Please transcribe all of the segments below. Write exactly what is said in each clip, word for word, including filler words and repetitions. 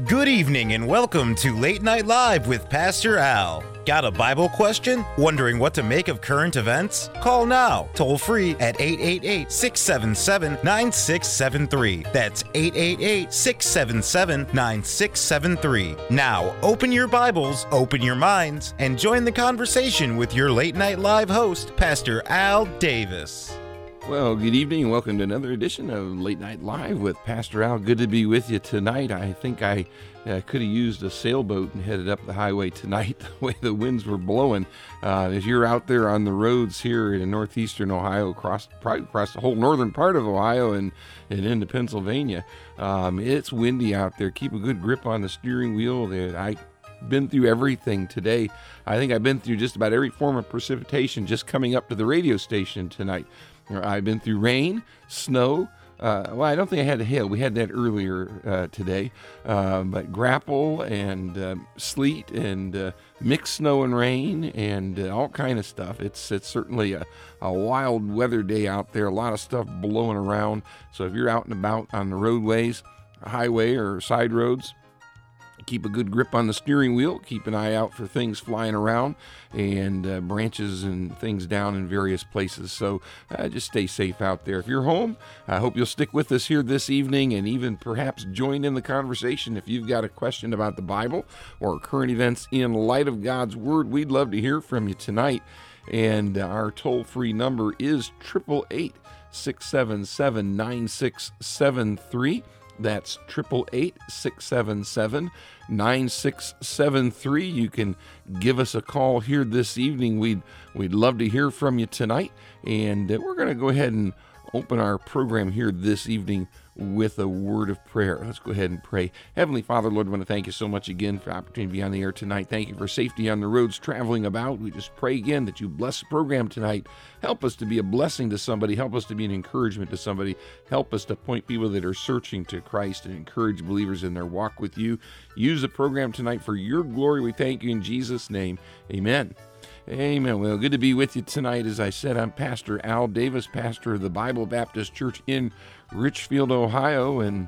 Good evening and welcome to Late Night Live with Pastor Al. Got a Bible question? Wondering what to make of current events? Call now, toll free at eight eight eight, six seven seven, nine six seven three. That's eight eight eight, six seven seven, nine six seven three. Now, open your Bibles, open your minds, and join the conversation with your Late Night Live host, Pastor Al Davis. Well, good evening and welcome to another edition of Late Night Live with Pastor Al. Good to be with you tonight. I think I uh, could have used a sailboat and headed up the highway tonight the way the winds were blowing. Uh, as you're out there on the roads here in northeastern Ohio, across probably across the whole northern part of Ohio and, and into Pennsylvania, um, it's windy out there. Keep a good grip on the steering wheel. I been through everything today. I think I've been through just about every form of precipitation just coming up to the radio station tonight. I've been through rain, snow. Uh, well, I don't think I had hail. We had that earlier uh, today. Uh, but grapple and uh, sleet and uh, mixed snow and rain and uh, all kind of stuff. It's it's certainly a, a wild weather day out there. A lot of stuff blowing around. So if you're out and about on the roadways, highway or side roads, keep a good grip on the steering wheel. Keep an eye out for things flying around and uh, branches and things down in various places. So uh, just stay safe out there. If you're home, I hope you'll stick with us here this evening and even perhaps join in the conversation. If you've got a question about the Bible or current events in light of God's Word, we'd love to hear from you tonight. And uh, our toll-free number is eight eight eight, six seven seven, nine six seven three. That's eight eight eight, six seven seven, nine six seven three. You can give us a call here this evening. We'd, we'd love to hear from you tonight. And uh, we're going to go ahead and open our program here this evening with a word of prayer. Let's go ahead and pray. Heavenly Father, Lord, I want to thank you so much again for the opportunity to be on the air tonight. Thank you for safety on the roads traveling about. We just pray again that you bless the program tonight. Help us to be a blessing to somebody. Help us to be an encouragement to somebody. Help us to point people that are searching to Christ and encourage believers in their walk with you. Use the program tonight for your glory. We thank you in Jesus' name. Amen. Amen. Well, good to be with you tonight. As I said, I'm Pastor Al Davis, pastor of the Bible Baptist Church in Richfield, Ohio, and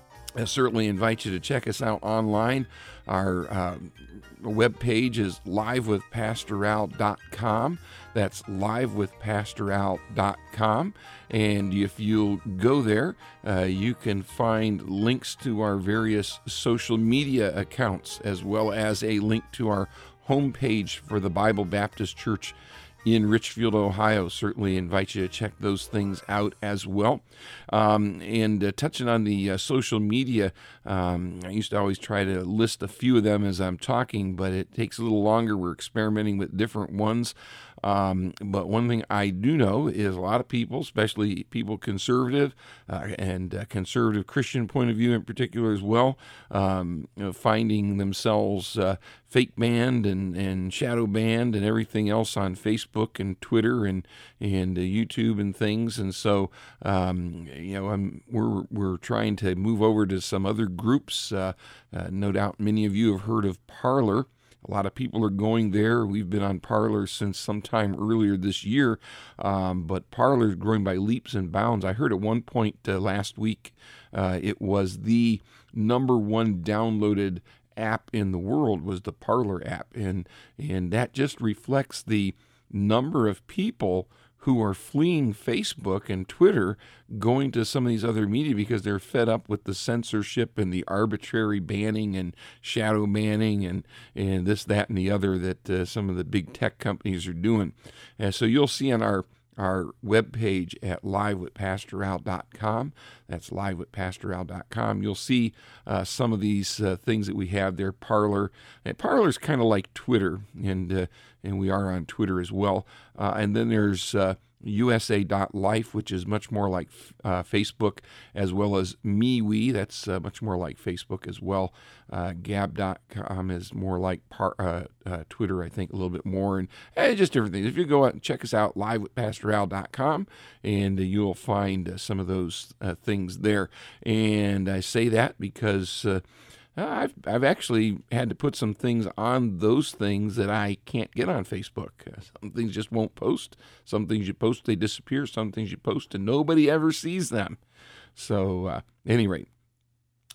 I certainly invite you to check us out online. Our uh, webpage is live with pastor al dot com. That's live with pastor al dot com. And if you'll go there, uh, you can find links to our various social media accounts, as well as a link to our homepage for the Bible Baptist Church in Richfield, Ohio. Certainly invite you to check those things out as well. Um, and uh, touching on the uh, social media, um, I used to always try to list a few of them as I'm talking, but it takes a little longer. We're experimenting with different ones. Um, but one thing I do know is a lot of people, especially people conservative uh, and uh, conservative Christian point of view in particular as well, um, you know, finding themselves uh, fake banned and, and shadow banned and everything else on Facebook and Twitter and and uh, YouTube and things. And so, um, you know, I'm, we're we're trying to move over to some other groups. Uh, uh, no doubt many of you have heard of Parler. A lot of people are going there. We've been on Parler since sometime earlier this year, um, but Parler is growing by leaps and bounds. I heard at one point uh, last week uh, it was the number one downloaded app in the world was the Parler app, and and that just reflects the number of people who are fleeing Facebook and Twitter, going to some of these other media because they're fed up with the censorship and the arbitrary banning and shadow banning and, and this, that, and the other that uh, some of the big tech companies are doing. And so you'll see on our our webpage at live with pastor al dot com. That's live with pastor al dot com. You'll see uh, some of these uh, things that we have there. Parler. And Parler's kind of like Twitter, and uh, and we are on Twitter as well. Uh, and then there's uh, U S A dot life, which is much more like uh, Facebook, as well as MeWe. That's uh, much more like Facebook as well. Uh, Gab dot com is more like par, uh, uh, Twitter, I think, a little bit more. And eh, just different things. If you go out and check us out, live with pastor al dot com, and uh, you'll find uh, some of those uh, things there. And I say that because uh, I've I've actually had to put some things on those things that I can't get on Facebook. Uh, some things just won't post. Some things you post, they disappear. Some things you post and nobody ever sees them. So uh, at any rate,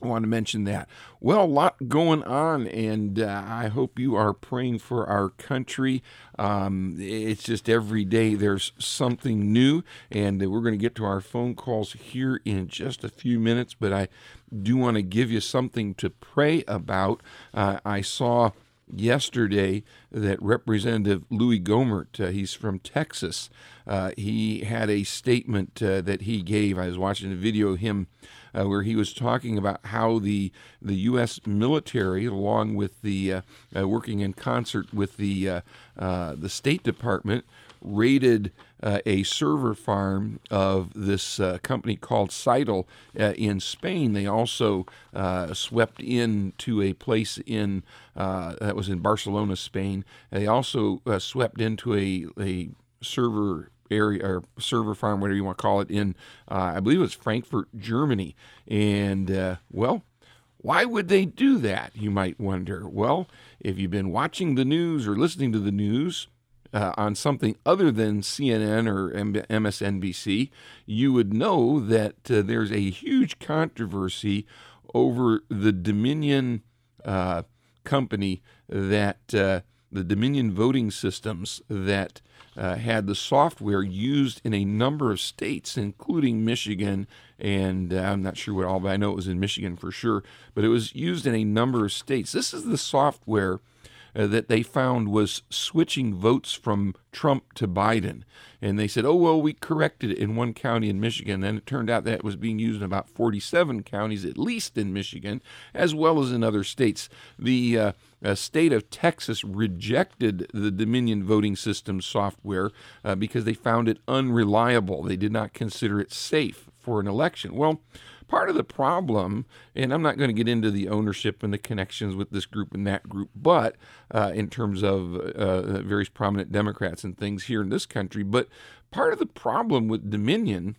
I want to mention that. Well, a lot going on, and uh, I hope you are praying for our country. Um, it's just every day there's something new, and we're going to get to our phone calls here in just a few minutes, but I do want to give you something to pray about. Uh, I saw yesterday that Representative Louis Gohmert, uh, he's from Texas, uh, he had a statement uh, that he gave. I was watching a video of him uh, where he was talking about how the the U S military, along with the uh, uh, working in concert with the uh, uh, the State Department, raided uh, a server farm of this uh, company called Seidel uh, in Spain. They also uh, swept into a place in uh, that was in Barcelona, Spain. They also uh, swept into a a server area or server farm, whatever you want to call it, in uh, I believe it was Frankfurt, Germany. And uh, well, why would they do that, you might wonder? Well, if you've been watching the news or listening to the news uh, on something other than C N N or M S N B C, you would know that uh, there's a huge controversy over the Dominion uh, company, that uh, the Dominion voting systems that uh, had the software used in a number of states, including Michigan, and uh, I'm not sure what all, but I know it was in Michigan for sure, but it was used in a number of states. This is the software uh, that they found was switching votes from Trump to Biden. And they said, oh, well, we corrected it in one county in Michigan. Then it turned out that it was being used in about forty-seven counties, at least in Michigan, as well as in other states. The uh, uh, state of Texas rejected the Dominion voting system software uh, because they found it unreliable. They did not consider it safe for an election. Well, part of the problem, and I'm not going to get into the ownership and the connections with this group and that group, but uh, in terms of uh, various prominent Democrats and things here in this country, but part of the problem with Dominion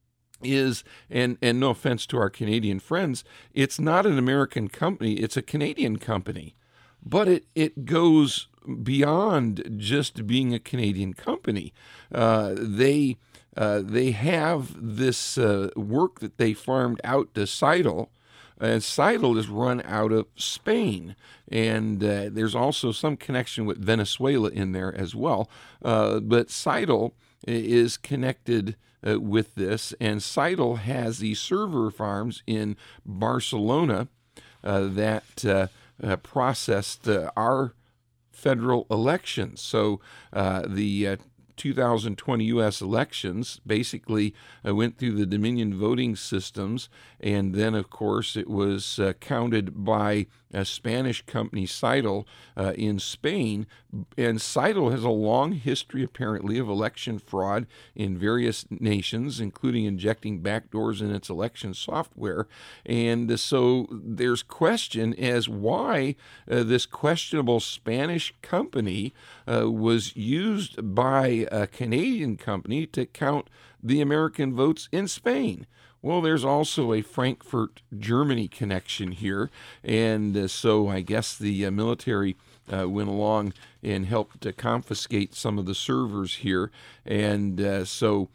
is, and, and no offense to our Canadian friends, it's not an American company, it's a Canadian company. But it, it goes beyond just being a Canadian company. Uh, they... Uh, they have this uh, work that they farmed out to Seidel, and Seidel is run out of Spain. And uh, there's also some connection with Venezuela in there as well. Uh, but Seidel is connected uh, with this, and Seidel has these server farms in Barcelona uh, that uh, uh, processed uh, our federal elections. So uh, the uh, two thousand twenty U S elections basically uh, went through the Dominion voting systems, and then, of course, it was uh, counted by a Spanish company, Seidel, uh, in Spain. And Seidel has a long history, apparently, of election fraud in various nations, including injecting backdoors in its election software. And so there's question as why uh, this questionable Spanish company uh, was used by a Canadian company to count the American votes in Spain. Well, there's also a Frankfurt, Germany connection here, and uh, so I guess the uh, military uh, went along and helped to confiscate some of the servers here, and uh, so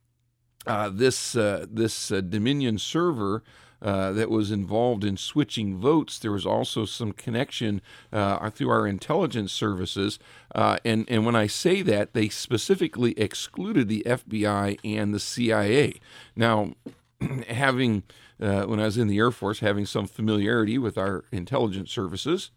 uh, this uh, this uh, Dominion server Uh, that was involved in switching votes. There was also some connection uh, through our intelligence services. Uh, and, and when I say that, they specifically excluded the F B I and the C I A. Now, having, uh, when I was in the Air Force, having some familiarity with our intelligence services,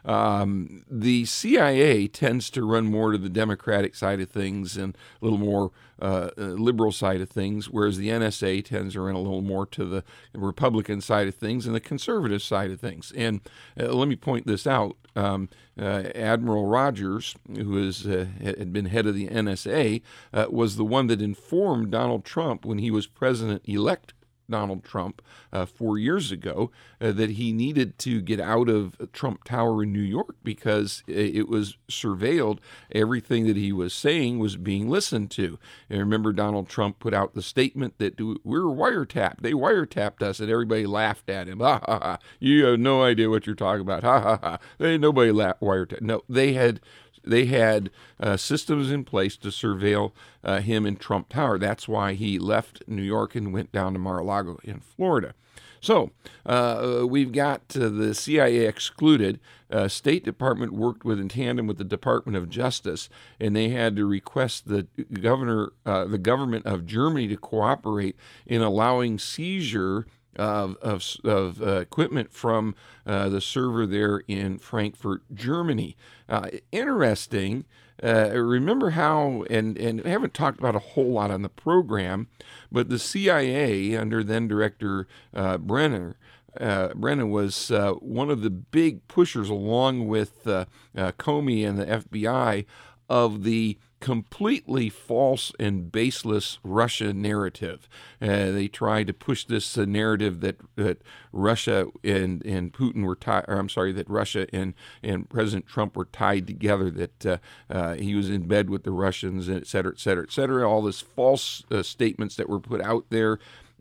Um, the C I A tends to run more to the Democratic side of things and a little more uh, liberal side of things, whereas the N S A tends to run a little more to the Republican side of things and the conservative side of things. And uh, let me point this out. Um, uh, Admiral Rogers, who is, uh, had been head of the N S A, uh, was the one that informed Donald Trump when he was president-elect Donald Trump uh, four years ago uh, that he needed to get out of Trump Tower in New York because it was surveilled. Everything that he was saying was being listened to. And remember, Donald Trump put out the statement that we were wiretapped. They wiretapped us, and everybody laughed at him. Ha, ha, ha. You have no idea what you're talking about. Ha, ha, ha. They, nobody la- wiretapped. No, they had... They had uh, systems in place to surveil uh, him in Trump Tower. That's why he left New York and went down to Mar-a-Lago in Florida. So uh, we've got uh, the C I A excluded. Uh, State Department worked with in tandem with the Department of Justice, and they had to request the governor, uh, the government of Germany, to cooperate in allowing seizure of of, of uh, equipment from uh, the server there in Frankfurt, Germany. Uh, interesting. Uh, remember how, and, and I haven't talked about a whole lot on the program, but the C I A under then Director uh, Brenner, uh, Brennan was uh, one of the big pushers, along with uh, uh, Comey and the F B I, of the completely false and baseless Russia narrative. Uh, they tried to push this uh, narrative that that Russia and and Putin were tied, or I'm sorry, that Russia and and President Trump were tied together. That uh, uh, he was in bed with the Russians, et cetera, et cetera, et cetera. All this false uh, statements that were put out there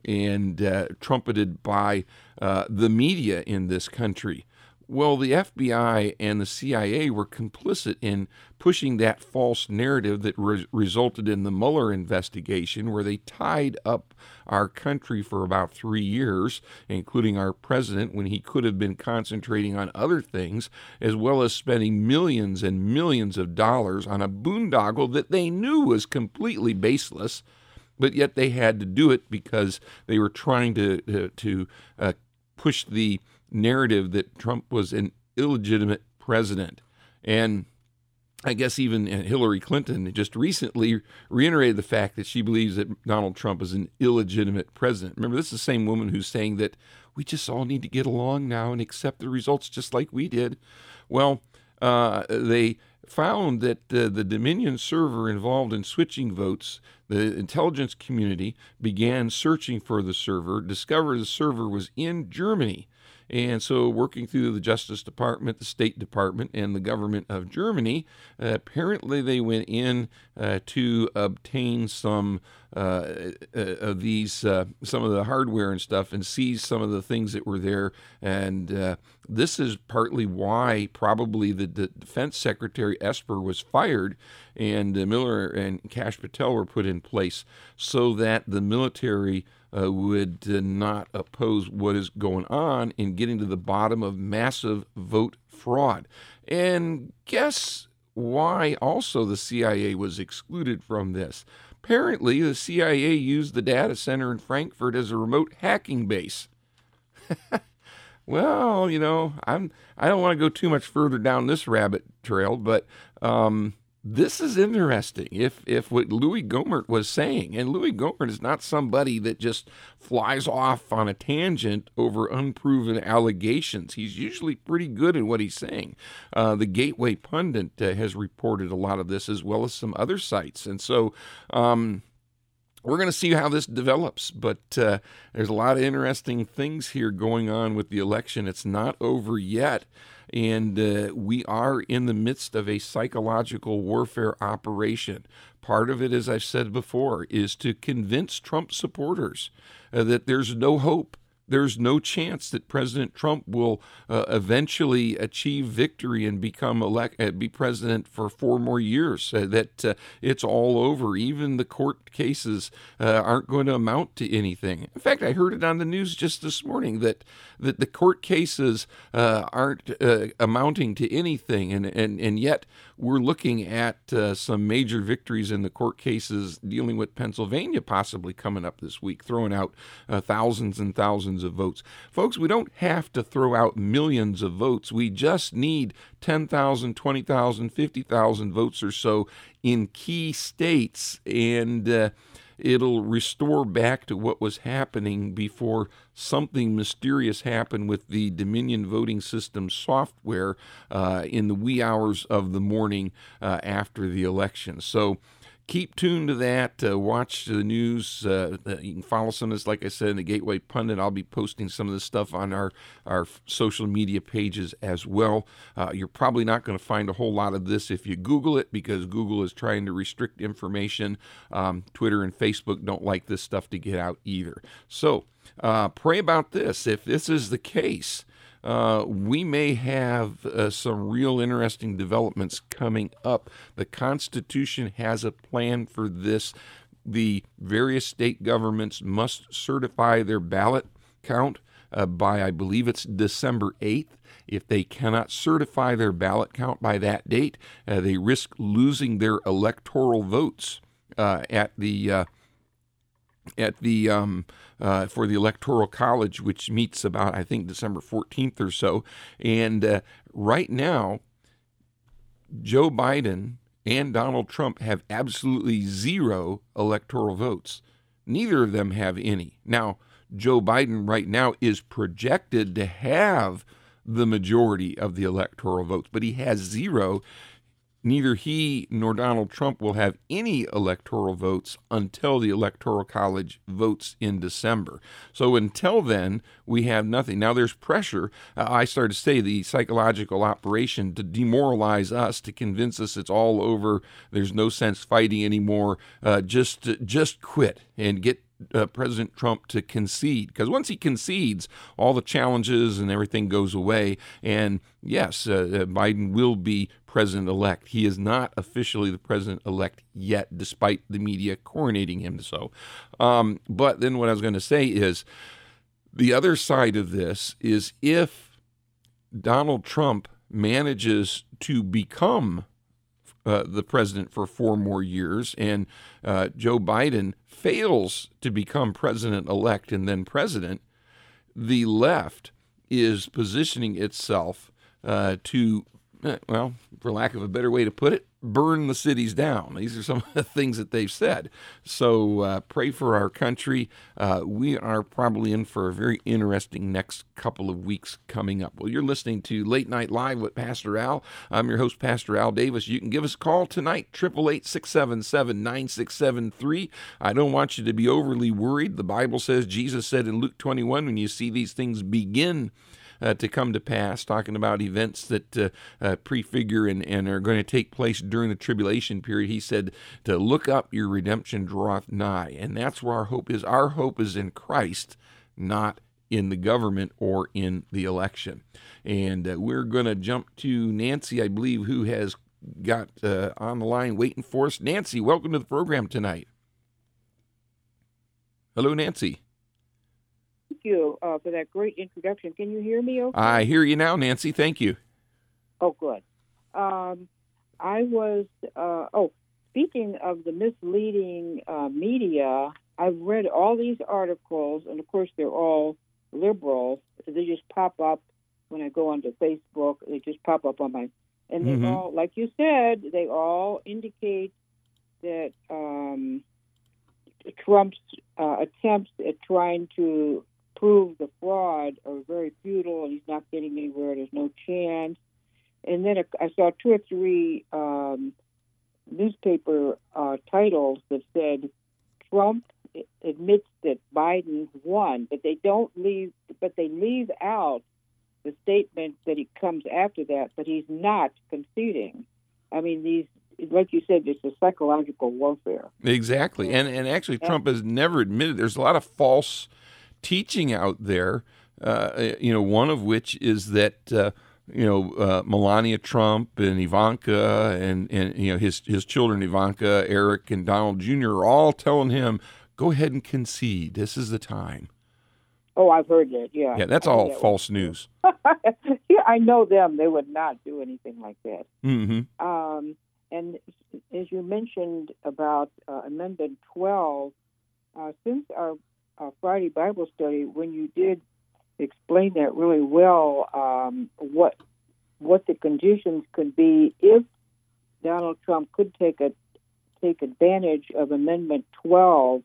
and uh, trumpeted by uh, the media in this country. Well, the F B I and the C I A were complicit in pushing that false narrative that re- resulted in the Mueller investigation, where they tied up our country for about three years, including our president, when he could have been concentrating on other things, as well as spending millions and millions of dollars on a boondoggle that they knew was completely baseless, but yet they had to do it because they were trying to, to, to uh, push the narrative that Trump was an illegitimate president. And I guess even Hillary Clinton just recently reiterated the fact that she believes that Donald Trump is an illegitimate president. Remember, this is the same woman who's saying that we just all need to get along now and accept the results just like we did. Well, uh, they found that uh, the Dominion server involved in switching votes, the intelligence community began searching for the server, discovered the server was in Germany. And so working through the Justice Department, the State Department, and the government of Germany, uh, apparently they went in uh, to obtain some uh, uh, of these, uh, some of the hardware and stuff, and seize some of the things that were there. And uh, this is partly why probably the, the Defense Secretary Esper was fired, and uh, Miller and Kash Patel were put in place so that the military Uh, would uh, not oppose what is going on in getting to the bottom of massive vote fraud. And guess why also the C I A was excluded from this? Apparently, the C I A used the data center in Frankfurt as a remote hacking base. Well, you know, I'm, I don't want to go too much further down this rabbit trail, but um, this is interesting. If if what Louis Gohmert was saying, and Louis Gohmert is not somebody that just flies off on a tangent over unproven allegations. He's usually pretty good at what he's saying. Uh, the Gateway Pundit uh, has reported a lot of this, as well as some other sites. And so um, we're going to see how this develops. But uh, there's a lot of interesting things here going on with the election. It's not over yet. And uh, we are in the midst of a psychological warfare operation. Part of it, as I've said before, is to convince Trump supporters uh, that there's no hope. There's no chance that President Trump will uh, eventually achieve victory and become elect, uh, be president for four more years, uh, that uh, it's all over. Even the court cases uh, aren't going to amount to anything. In fact, I heard it on the news just this morning that, that the court cases uh, aren't uh, amounting to anything, and, and, and yet we're looking at uh, some major victories in the court cases dealing with Pennsylvania possibly coming up this week, throwing out uh, thousands and thousands of votes. Folks, we don't have to throw out millions of votes. We just need ten thousand, twenty thousand, fifty thousand votes or so in key states, and uh, it'll restore back to what was happening before something mysterious happened with the Dominion voting system software uh, in the wee hours of the morning uh, after the election. So keep tuned to that. Uh, watch the news. Uh, you can follow some of this, like I said, in the Gateway Pundit. I'll be posting some of this stuff on our, our social media pages as well. Uh, you're probably not going to find a whole lot of this if you Google it, because Google is trying to restrict information. Um, Twitter and Facebook don't like this stuff to get out either. So uh, pray about this. If this is the case, Uh, we may have uh, some real interesting developments coming up. The Constitution has a plan for this. The various state governments must certify their ballot count uh, by, I believe it's December eighth. If they cannot certify their ballot count by that date, uh, they risk losing their electoral votes uh, at the uh, at the um, uh, for the Electoral College, which meets about, I think, December fourteenth or so. And uh, right now, Joe Biden and Donald Trump have absolutely zero electoral votes. Neither of them have any. Now, Joe Biden right now is projected to have the majority of the electoral votes, but he has zero. Neither he nor Donald Trump will have any electoral votes until the Electoral College votes in December. So until then, we have nothing. Now, there's pressure. Uh, I started to say the psychological operation to demoralize us, to convince us it's all over, there's no sense fighting anymore, uh, just, just quit and get Uh, President Trump to concede, because once he concedes, all the challenges and everything goes away. And yes, uh, Biden will be president-elect. He is not officially the president-elect yet, despite the media coronating him so. Um, but then what I was going to say is, the other side of this is if Donald Trump manages to become Uh, the president for four more years, and uh, Joe Biden fails to become president-elect and then president, the left is positioning itself uh, to, well, for lack of a better way to put it, burn the cities down. These are some of the things that they've said. So uh, pray for our country. Uh, we are probably in for a very interesting next couple of weeks coming up. Well, you're listening to Late Night Live with Pastor Al. I'm your host, Pastor Al Davis. You can give us a call tonight, eight eight eight, six seven seven, nine six seven three. I don't want you to be overly worried. The Bible says, Jesus said in Luke twenty-one, when you see these things begin Uh, to come to pass, talking about events that uh, uh, prefigure and, and are going to take place during the tribulation period. He said to look up, your redemption draweth nigh. And that's where our hope is. Our hope is in Christ, not in the government or in the election. And uh, we're going to jump to Nancy, I believe, who has got uh, on the line waiting for us. Nancy, welcome to the program tonight. Hello, Nancy. Thank you uh, for that great introduction. Can you hear me okay? I hear you now, Nancy. Thank you. Oh, good. Um, I was, uh, oh, speaking of the misleading uh, media, I've read all these articles, and of course they're all liberal. They just pop up when I go onto Facebook. They just pop up on my, and they Mm-hmm. all, like you said, they all indicate that um, Trump's uh, attempts at trying to prove the fraud are very futile, and he's not getting anywhere. There's no chance. And then I saw two or three um, newspaper uh, titles that said Trump admits that Biden won, but they don't leave. But they leave out the statement that he comes after that, but he's not conceding. I mean, these, like you said, it's a psychological warfare. Exactly, and and actually, Trump has never admitted. There's a lot of false teaching out there, uh, you know, one of which is that, uh, you know, uh, Melania Trump and Ivanka and, and, you know, his, his children, Ivanka, Eric, and Donald Junior are all telling him, go ahead and concede. This is the time. Oh, I've heard that, yeah. Yeah, that's all that false news. Yeah, I know them. They would not do anything like that. Mm-hmm. Um, and as you mentioned about uh, Amendment twelve, uh, since our Uh, Friday Bible study, when you did explain that really well, um, what what the conditions could be if Donald Trump could take a take advantage of Amendment twelve,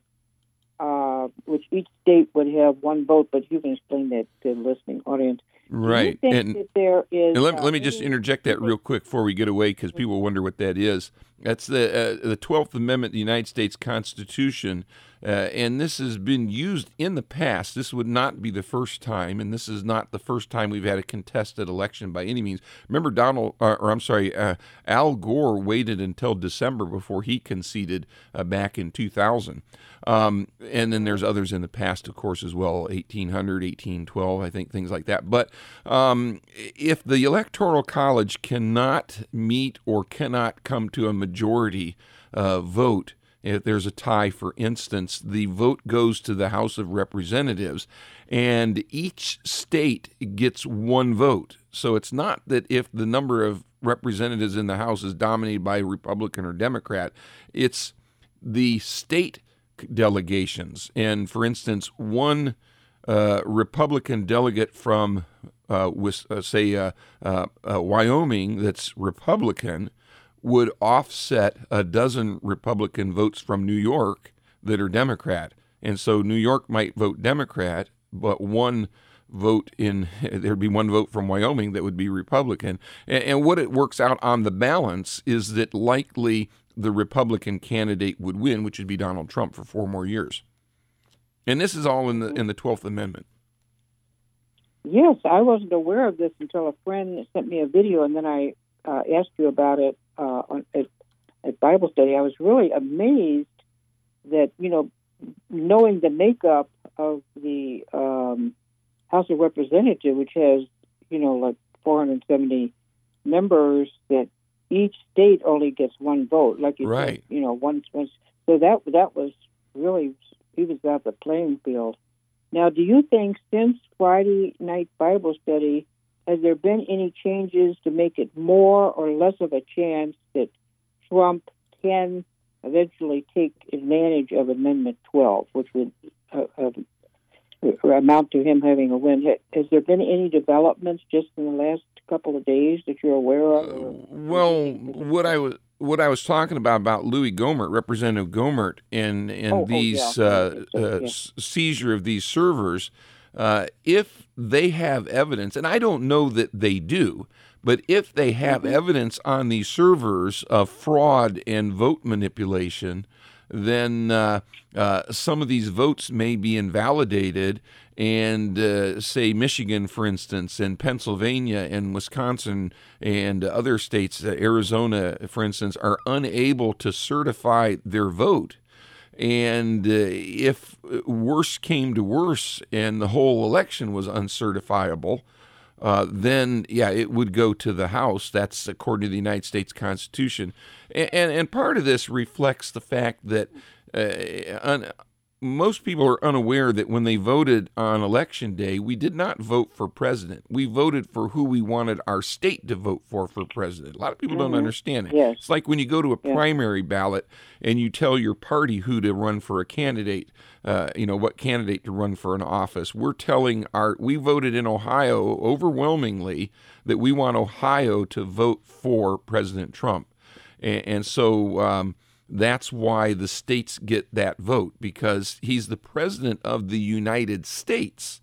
uh, which each state would have one vote, but you can explain that to the listening audience. Right. Do you think and that there is, and let, uh, let me just any- interject that real quick before we get away, because people wonder what that is. That's the uh, the twelfth Amendment of the United States Constitution, uh, and this has been used in the past. This would not be the first time, and this is not the first time we've had a contested election by any means. Remember, Donald, uh, or I'm sorry, uh, Al Gore waited until December before he conceded uh, back in two thousand. Um, and then there's others in the past, of course, as well, eighteen hundred, eighteen twelve, I think, things like that. But um, if the Electoral College cannot meet or cannot come to a majority uh, vote if there's a tie, for instance, the vote goes to the House of Representatives, and each state gets one vote. So it's not that if the number of representatives in the House is dominated by Republican or Democrat, it's the state delegations. And for instance, one uh, Republican delegate from, uh, with, uh, say, uh, uh, uh, Wyoming that's Republican would offset a dozen Republican votes from New York that are Democrat. And so New York might vote Democrat, but one vote in, there'd be one vote from Wyoming that would be Republican. And, and what it works out on the balance is that likely the Republican candidate would win, which would be Donald Trump for four more years. And this is all in the in the twelfth Amendment. Yes, I wasn't aware of this until a friend sent me a video, and then I uh, asked you about it uh, on, at, at Bible study. I was really amazed that, you know, knowing the makeup of the um, House of Representatives, which has, you know, like four hundred seventy members, that each state only gets one vote, like you right. said, you know, once, once. So that that was really, he was out the playing field. Now, do you think since Friday night Bible study, has there been any changes to make it more or less of a chance that Trump can eventually take advantage of Amendment twelve, which would uh, uh, amount to him having a win? Has there been any developments just in the last couple of days that you're aware of? Uh, well, what I was what I was talking about about Louis Gohmert, Representative Gohmert, and and oh, these oh, yeah. uh, uh, yeah. seizure of these servers, uh, if they have evidence, and I don't know that they do, but if they have mm-hmm. evidence on these servers of fraud and vote manipulation, then uh, uh, some of these votes may be invalidated. And uh, say Michigan, for instance, and Pennsylvania and Wisconsin and other states, uh, Arizona, for instance, are unable to certify their vote. And uh, if worse came to worse and the whole election was uncertifiable, uh, then, yeah, it would go to the House. That's according to the United States Constitution. And, and, and part of this reflects the fact that uh, un- most people are unaware that when they voted on Election Day, we did not vote for president. We voted for who we wanted our state to vote for for president. A lot of people mm-hmm. don't understand it. Yes. It's like when you go to a yeah. primary ballot and you tell your party who to run for a candidate, uh, you know, what candidate to run for an office. We're telling our, we voted in Ohio overwhelmingly that we want Ohio to vote for President Trump. And, and so, um, that's why the states get that vote, because he's the president of the United States.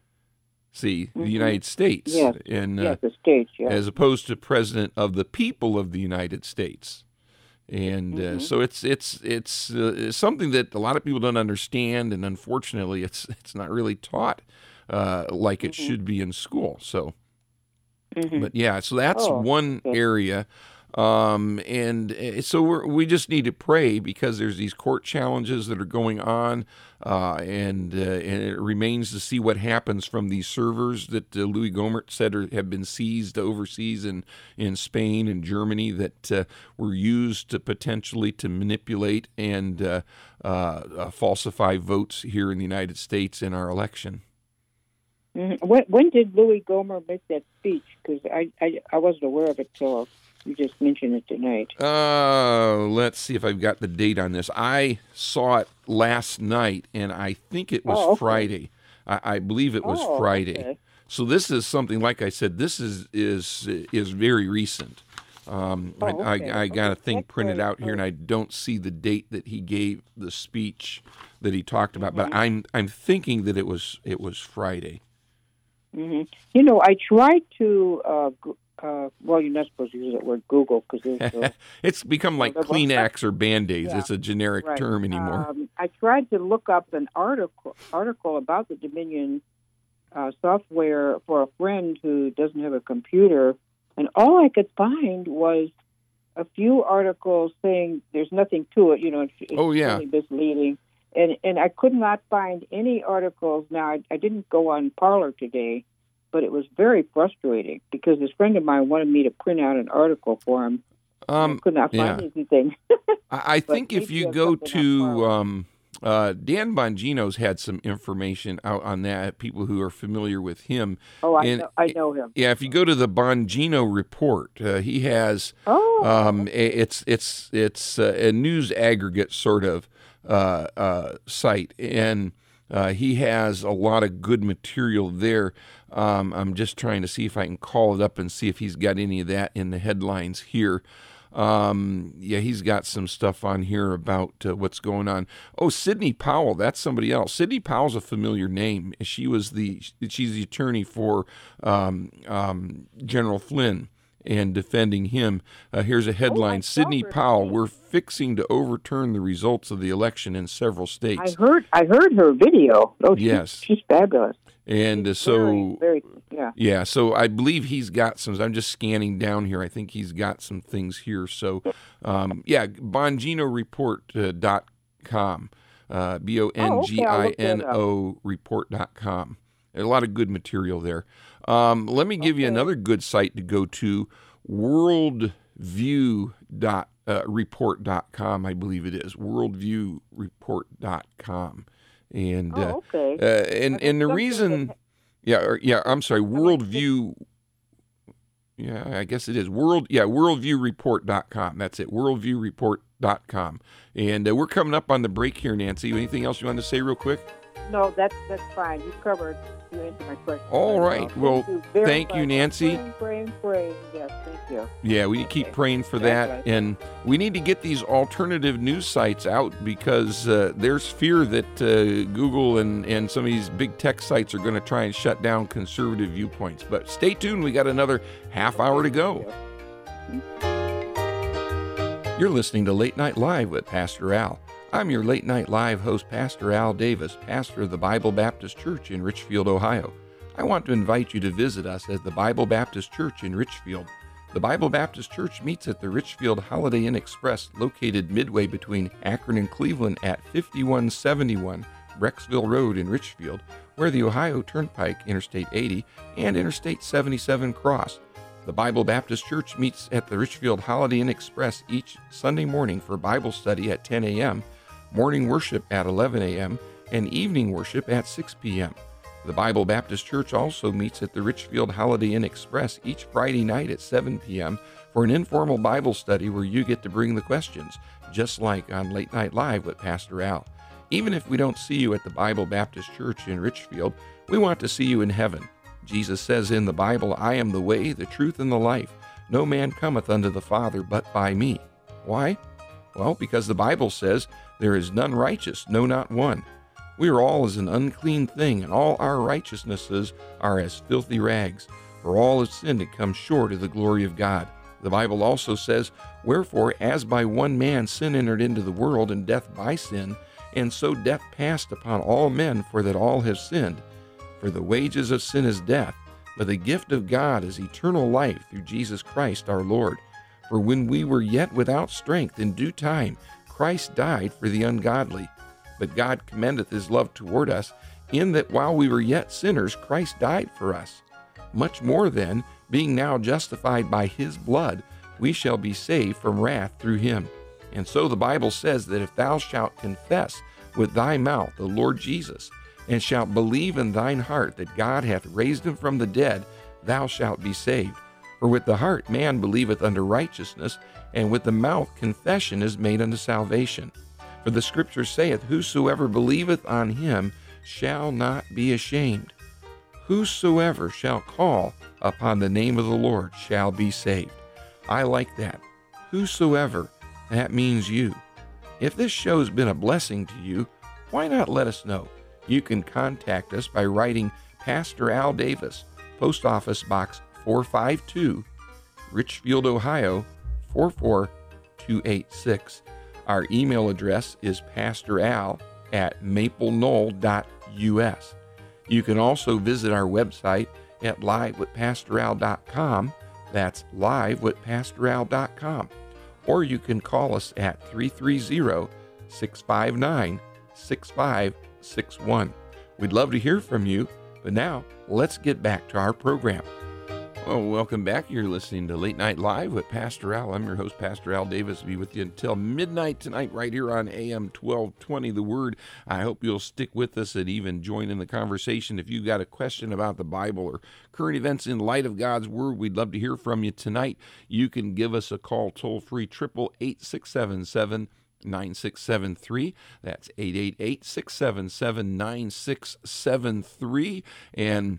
See, mm-hmm. the United States. Yes, and, uh, yes the states, yes. As opposed to president of the people of the United States. And mm-hmm. uh, so it's it's it's uh, something that a lot of people don't understand, and unfortunately it's it's not really taught uh, like it mm-hmm. should be in school. So, mm-hmm. but yeah, so that's oh, one okay. area. Um, and so we're, we just need to pray, because there's these court challenges that are going on, uh, and uh, and it remains to see what happens from these servers that uh, Louis Gohmert said are, have been seized overseas in, in Spain and Germany that uh, were used to potentially to manipulate and uh, uh, uh, falsify votes here in the United States in our election. Mm-hmm. When, when did Louis Gohmert make that speech? Because I, I, I wasn't aware of it till you just mentioned it tonight. Uh, let's see if I've got the date on this. I saw it last night, and I think it was oh, okay. Friday. I, I believe it was oh, Friday. Okay. So this is something, like I said, this is is is very recent. Um, oh, I, okay. I, I got a okay. thing That's printed very out here, and I don't see the date that he gave the speech that he talked about. Mm-hmm. But I'm I'm thinking that it was it was Friday. Mm-hmm. You know, I tried to. Uh, Uh, well, you're not supposed to use that word Google, because uh, it's become like Kleenex or Band-Aids. Yeah, it's a generic right. term anymore. Um, I tried to look up an article article about the Dominion uh, software for a friend who doesn't have a computer, and all I could find was a few articles saying there's nothing to it. You know, it's, it's oh yeah, really misleading, and and I could not find any articles. Now, I, I didn't go on Parler today, but it was very frustrating because this friend of mine wanted me to print out an article for him, I could not find yeah. anything. I, I think if you go to um, uh, Dan Bongino's had some information out on that. People who are familiar with him. Oh, I and, know, I know him. Yeah, if you go to the Bongino Report, uh, he has. Oh. Um, it's it's it's uh, a news aggregate sort of uh, uh, site, and uh, he has a lot of good material there. Um, I'm just trying to see if I can call it up and see if he's got any of that in the headlines here. Um, yeah, he's got some stuff on here about uh, what's going on. Oh, Sidney Powell, that's somebody else. Sidney Powell's a familiar name. She was the she's the attorney for um, um, General Flynn and defending him. Uh, here's a headline: oh, Sidney Powell, we're fixing to overturn the results of the election in several states. I heard I heard her video. Oh, she's, yes, she's fabulous. And uh, so, very, very, yeah, yeah. So I believe he's got some. I'm just scanning down here. I think he's got some things here. So, um, yeah, Bongino Report dot com, uh, B O N G I N O report dot com. A lot of good material there. Um, let me give okay. you another good site to go to, worldview report dot com, I believe it is, worldview report dot com. And oh, okay. uh, and and the reason, yeah, or, yeah, I'm sorry, Worldview. Yeah, I guess it is world. Yeah, worldview report dot com. That's it, worldview report dot com. And uh, we're coming up on the break here, Nancy. Anything else you want to say, real quick? No, that's that's fine. You covered. You answered my question. All right. Thank well, you thank you, Nancy. Praying, praying, praying. Yes, thank you. Yeah, we need to keep praying for that, right. And we need to get these alternative news sites out because uh, there's fear that uh, Google and, and some of these big tech sites are going to try and shut down conservative viewpoints. But stay tuned. We got another half hour to go. You're listening to Late Night Live with Pastor Al. I'm your Late Night Live host, Pastor Al Davis, pastor of the Bible Baptist Church in Richfield, Ohio. I want to invite you to visit us at the Bible Baptist Church in Richfield. The Bible Baptist Church meets at the Richfield Holiday Inn Express, located midway between Akron and Cleveland at fifty-one seventy-one Brecksville Road in Richfield, where the Ohio Turnpike, Interstate eighty, and Interstate seventy-seven cross. The Bible Baptist Church meets at the Richfield Holiday Inn Express each Sunday morning for Bible study at ten a.m., morning worship at eleven a.m., and evening worship at six p.m. The Bible Baptist Church also meets at the Richfield Holiday Inn Express each Friday night at seven p.m. for an informal Bible study where you get to bring the questions, just like on Late Night Live with Pastor Al. Even if we don't see you at the Bible Baptist Church in Richfield, we want to see you in heaven. Jesus says in the Bible, I am the way, the truth, and the life. No man cometh unto the Father but by me. Why? Well, because the Bible says, there is none righteous, no, not one. We are all as an unclean thing, and all our righteousnesses are as filthy rags. For all have sinned and come short of the glory of God. The Bible also says, wherefore, as by one man sin entered into the world, and death by sin, and so death passed upon all men, for that all have sinned. For the wages of sin is death, but the gift of God is eternal life through Jesus Christ our Lord. For when we were yet without strength, in due time Christ died for the ungodly. But God commendeth his love toward us, in that while we were yet sinners, Christ died for us. Much more then, being now justified by his blood, we shall be saved from wrath through him. And so the Bible says that if thou shalt confess with thy mouth the Lord Jesus, and shalt believe in thine heart that God hath raised him from the dead, thou shalt be saved. For with the heart man believeth unto righteousness, and with the mouth confession is made unto salvation. For the Scripture saith, whosoever believeth on him shall not be ashamed. Whosoever shall call upon the name of the Lord shall be saved. I like that. Whosoever, that means you. If this show's been a blessing to you, why not let us know? You can contact us by writing Pastor Al Davis, Post Office Box four five two, Richfield, Ohio four four two eight six. Our email address is pastoral at maple knoll dot u s. You can also visit our website at live with pastor al dot com. That's live with pastor al dot com. Or you can call us at three three zero, six five nine, six five six one. We'd love to hear from you, but now let's get back to our program. Well, welcome back. You're listening to Late Night Live with Pastor Al. I'm your host, Pastor Al Davis. I'll be with you until midnight tonight right here on A M twelve twenty, The Word. I hope you'll stick with us and even join in the conversation. If you've got a question about the Bible or current events in light of God's Word, we'd love to hear from you tonight. You can give us a call toll-free, eight eight eight, six seven seven, nine six seven three. That's eight eight eight, six seven seven, nine six seven three. And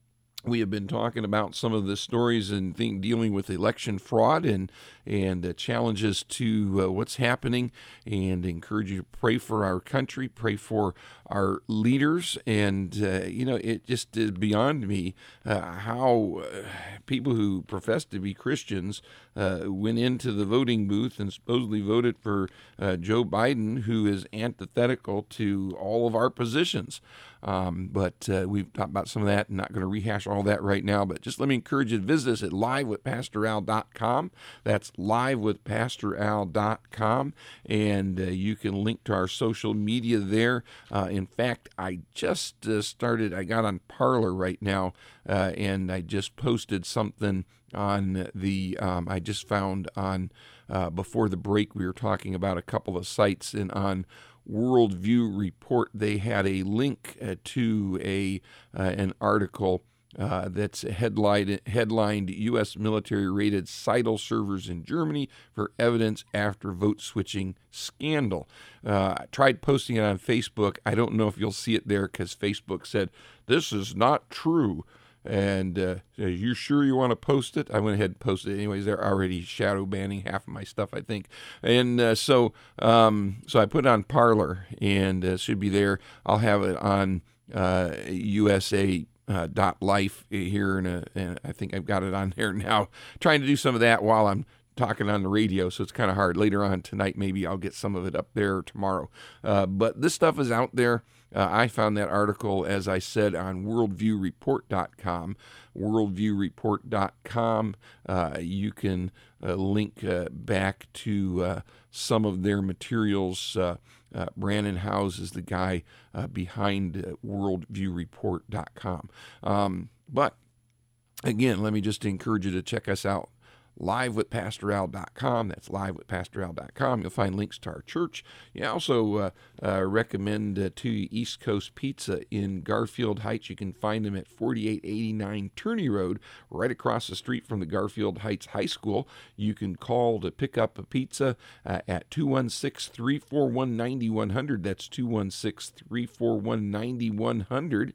we have been talking about some of the stories and thing dealing with election fraud and and uh, challenges to uh, what's happening, and encourage you to pray for our country, pray for our leaders. And, uh, you know, it just is beyond me uh, how uh, people who profess to be Christians uh, went into the voting booth and supposedly voted for uh, Joe Biden, who is antithetical to all of our positions. Um, but uh, we've talked about some of that, and not going to rehash all that right now. But just let me encourage you to visit us at live with pastor al dot com. That's live with pastor al dot com, and uh, you can link to our social media there. Uh, in fact, I just uh, started, I got on Parler right now, uh, and I just posted something on the, um, I just found on, uh, before the break, we were talking about a couple of sites, and on Worldview Report, they had a link uh, to a uh, an article uh, that's headlined, headlined U S military raided Seidel servers in Germany for evidence after vote switching scandal. Uh, I tried posting it on Facebook. I don't know if you'll see it there because Facebook said, this is not true. And uh, are you sure you want to post it? I went ahead and posted it. Anyways, they're already shadow banning half of my stuff, I think. And uh, so um, so I put it on Parler, and uh, should be there. I'll have it on uh, U S A uh, dot life here, in a, and I think I've got it on there now. Trying to do some of that while I'm talking on the radio, so it's kind of hard. Later on tonight, maybe I'll get some of it up there tomorrow. Uh, but this stuff is out there. Uh, I found that article, as I said, on worldview report dot com. worldview report dot com. Uh, you can uh, link uh, back to uh, some of their materials. Uh, uh, Brandon Howes is the guy uh, behind uh, worldview report dot com. Um, but again, let me just encourage you to check us out. live with pastor al dot com. That's live with pastor al dot com. You'll find links to our church. You also uh, uh, recommend uh, to East Coast Pizza in Garfield Heights. You can find them at forty-eight eighty-nine Turney Road, right across the street from the Garfield Heights High School. You can call to pick up a pizza uh, at two one six, three four one, nine one zero zero. That's two one six, three four one, nine one zero zero.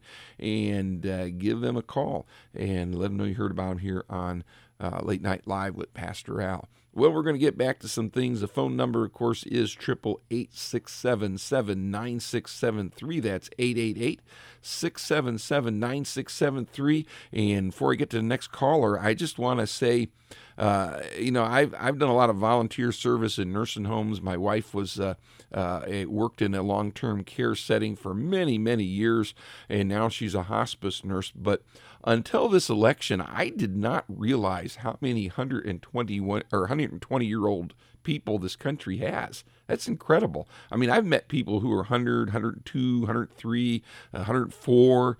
And uh, give them a call and let them know you heard about them here on Uh, Late Night Live with Pastor Al. Well, we're going to get back to some things. The phone number, of course, is eight eight eight, six seven seven, nine six seven three. That's eight eight eight, six seven seven, nine six seven three. And before I get to the next caller, I just want to say, uh, you know, I've I've done a lot of volunteer service in nursing homes. My wife was uh, uh, worked in a long-term care setting for many, many years, and now she's a hospice nurse. But until this election, I did not realize how many one hundred twenty-one or one hundred twenty year old people this country has. That's incredible. I mean, I've met people who are one hundred, one hundred two, one hundred three, one hundred four.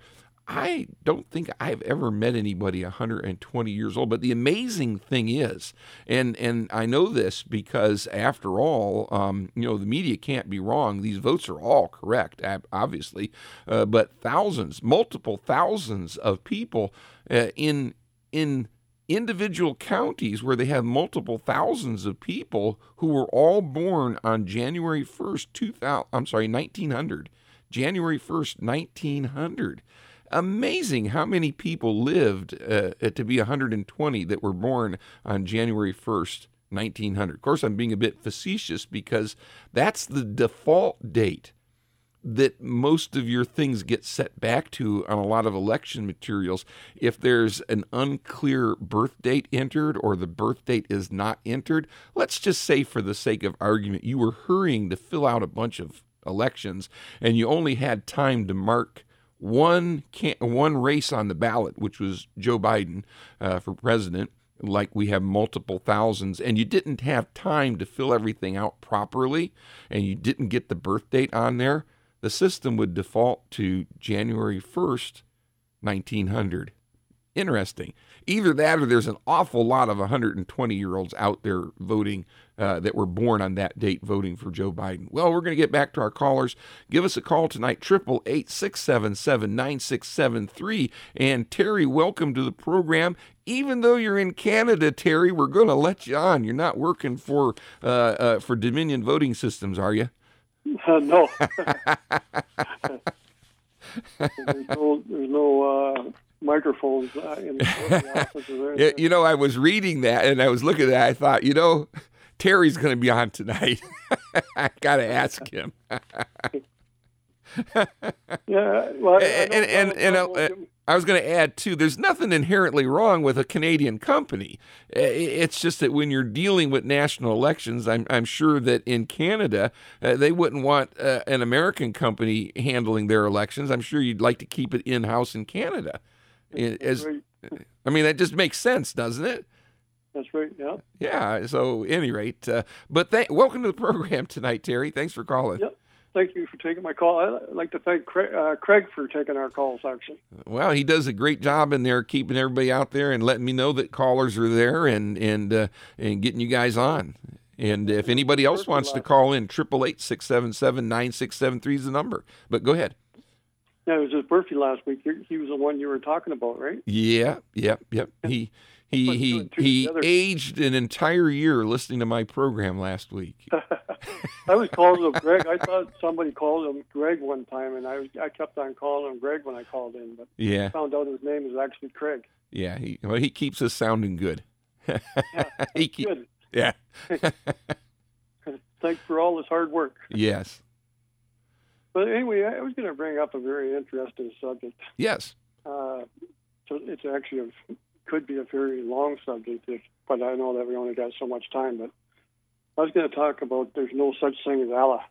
I don't think I've ever met anybody one hundred twenty years old. But the amazing thing is, and and I know this because after all, um, you know, the media can't be wrong. These votes are all correct, obviously, uh, but thousands, multiple thousands of people uh, in in individual counties where they have multiple thousands of people who were all born on January first, two thousand. I'm sorry, nineteen hundred. January first, nineteen hundred. Amazing how many people lived uh, to be one hundred twenty that were born on January first, nineteen hundred. Of course, I'm being a bit facetious because that's the default date that most of your things get set back to on a lot of election materials. If there's an unclear birth date entered or the birth date is not entered, let's just say for the sake of argument, you were hurrying to fill out a bunch of elections and you only had time to mark one can- one race on the ballot, which was Joe Biden uh, for president, like we have multiple thousands, and you didn't have time to fill everything out properly, and you didn't get the birth date on there, the system would default to January first, nineteen hundred. Interesting. Either that or there's an awful lot of one hundred twenty-year-olds out there voting uh, that were born on that date voting for Joe Biden. Well, we're going to get back to our callers. Give us a call tonight, eight eight eight, six seven seven, nine six seven three. And Terry, welcome to the program. Even though you're in Canada, Terry, we're going to let you on. You're not working for uh, uh, for Dominion Voting Systems, are you? Uh, no. there's no, there's no uh, microphones uh, in the office. Or Yeah, you know, I was reading that and I was looking at that. I thought, you know, Terry's going to be on tonight. I got to ask him. yeah, well, I, and I and, and uh, I was going to add too. There's nothing inherently wrong with a Canadian company. It's just that when you're dealing with national elections, I'm I'm sure that in Canada uh, they wouldn't want uh, an American company handling their elections. I'm sure you'd like to keep it in house in Canada. As, I mean, that just makes sense, doesn't it? That's right. Yeah. Yeah. So, at any rate, uh, but th- welcome to the program tonight, Terry. Thanks for calling. Yep. Thank you for taking my call. I'd like to thank Craig, uh, Craig for taking our calls, actually. Well, he does a great job in there keeping everybody out there and letting me know that callers are there and and uh, and getting you guys on. And if anybody else wants to call in, eight eight eight, six seven seven, nine six seven three is the number. But go ahead. Yeah, it was his birthday last week. He was the one you were talking about, right? Yeah, yep, yep. He he he he aged an entire year listening to my program last week. I was calling him Greg. I thought somebody called him Greg one time, and I I kept on calling him Greg when I called in, but yeah, I found out his name is actually Craig. Yeah, he well he keeps us sounding good. Yeah, he keep, good. Yeah. Thanks for all this hard work. Yes. But anyway, I was going to bring up a very interesting subject. Yes. Uh, so it's actually a, could be a very long subject, if, but I know that we only got so much time. But I was going to talk about there's no such thing as Allah.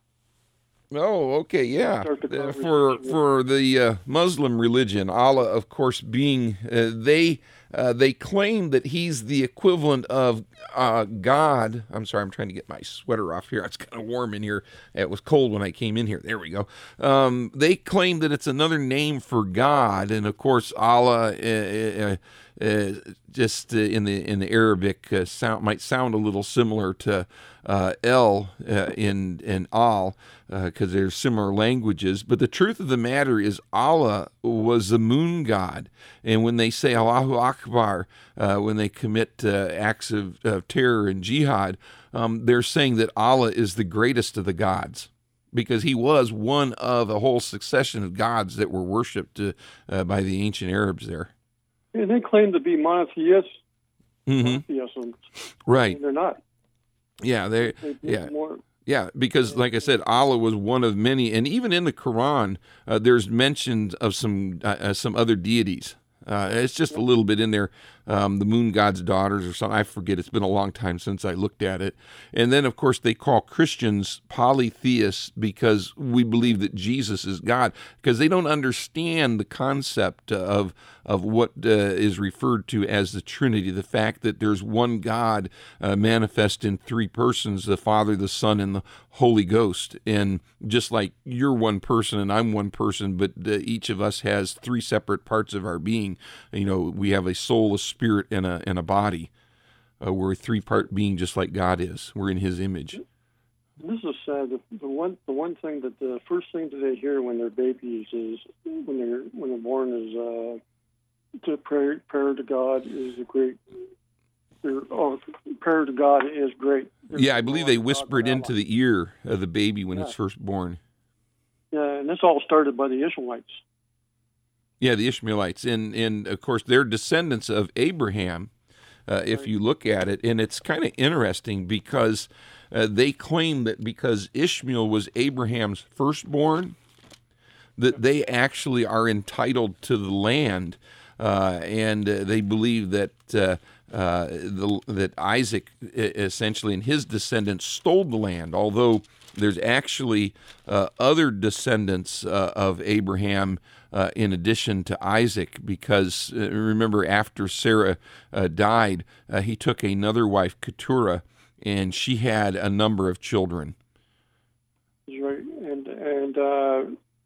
Oh, okay, yeah. Uh, for for the uh, Muslim religion, Allah, of course, being uh, they uh, they claim that he's the equivalent of uh, God. I'm sorry, I'm trying to get my sweater off here. It's kind of warm in here. It was cold when I came in here. There we go. Um, they claim that it's another name for God, and of course, Allah. Uh, uh, Uh, just uh, in the in the Arabic uh, sound might sound a little similar to uh, El uh, in in Al because uh, they're similar languages. But the truth of the matter is, Allah was the moon god, and when they say Allahu Akbar, uh, when they commit uh, acts of, of terror and jihad, um, they're saying that Allah is the greatest of the gods, because he was one of a whole succession of gods that were worshipped uh, uh, by the ancient Arabs there. And they claim to be monotheists. Mm-hmm. Monotheism. Right. And they're not. Yeah, they They- they yeah. more- Yeah, because like I said, Allah was one of many, and even in the Quran, uh, there's mentions of some uh, uh, some other deities. Uh, it's just a little bit in there, um, the moon god's daughters or something. I forget. It's been a long time since I looked at it. And then, of course, they call Christians polytheists because we believe that Jesus is God, because they don't understand the concept of of what uh, is referred to as the Trinity, the fact that there's one God uh, manifest in three persons, the Father, the Son, and the Holy Ghost. And just like you're one person and I'm one person, but uh, each of us has three separate parts of our being. You know, we have a soul, a spirit, and a and a body. Uh, we're a three-part being, just like God is. We're in His image. This is sad. The, the one, the one thing that the first thing that they hear when they're babies is when they're when they're born is uh, to pray, prayer to God is a great. Oh, prayer to God is great. There's Yeah, I believe they whisper it God, into the ear of the baby when Yeah. it's first born. Yeah, and this all started by the Ishmaelites. Yeah, the Ishmaelites, and and of course they're descendants of Abraham. Uh, if you look at it, and it's kind of interesting because uh, they claim that because Ishmael was Abraham's firstborn, that they actually are entitled to the land, uh, and uh, they believe that uh, uh, the, that Isaac essentially and his descendants stole the land, although there's actually uh, other descendants uh, of Abraham uh, in addition to Isaac, because uh, remember, after Sarah uh, died, uh, he took another wife, Keturah, and she had a number of children. That's right, and and uh,